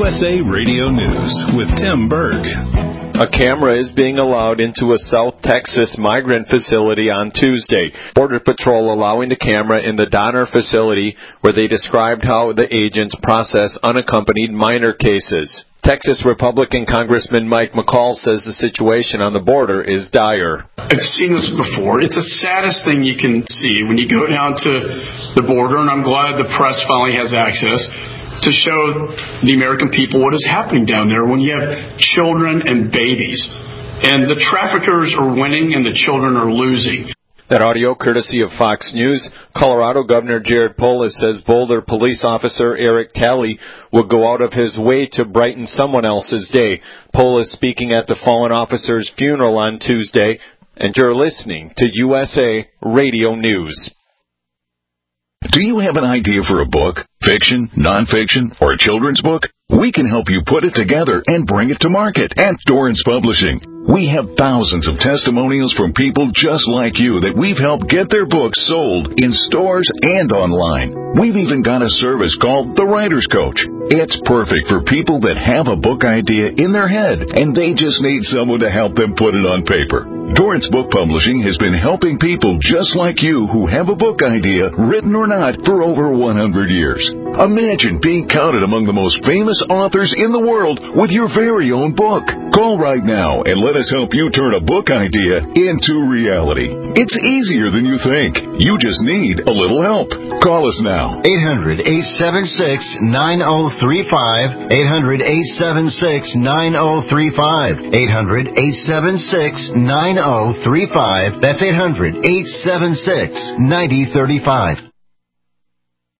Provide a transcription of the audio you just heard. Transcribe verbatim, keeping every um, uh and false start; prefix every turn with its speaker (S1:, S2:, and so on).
S1: S A Radio News with Tim Berg.
S2: A camera is being allowed into a South Texas migrant facility on Tuesday. Border Patrol allowing the camera in the Donner facility, where they described how the agents process unaccompanied minor cases. Texas Republican Congressman Mike McCall says the situation on the border is dire.
S3: I've seen this before. It's the saddest thing you can see when you go down to the border, and I'm glad the press finally has access to show the American people what is happening down there when you have children and babies. And the traffickers are winning and the children are losing.
S2: That audio courtesy of Fox News. Colorado Governor Jared Polis says Boulder police officer Eric Talley will go out of his way to brighten someone else's day. Polis speaking at the fallen officer's funeral on Tuesday. And you're listening to U S A Radio News.
S4: Do you have an idea for a book, fiction, nonfiction, or a children's book? We can help you put it together and bring it to market at Dorrance Publishing. We have thousands of testimonials from people just like you that we've helped get their books sold in stores and online. We've even got a service called The Writer's Coach. It's perfect for people that have a book idea in their head and they just need someone to help them put it on paper. Dorrance Book Publishing has been helping people just like you who have a book idea, written or not, for over one hundred years. Imagine being counted among the most famous authors in the world with your very own book. Call right now and let us help you turn a book idea into reality. It's easier than you think. You just need a little help. Call us now.
S5: eight hundred, eight seven six, nine oh three five. eight hundred, eight seven six, nine oh three five. eight hundred, eight seven six, nine oh three five. That's eight hundred, eight seven six, nine oh three five.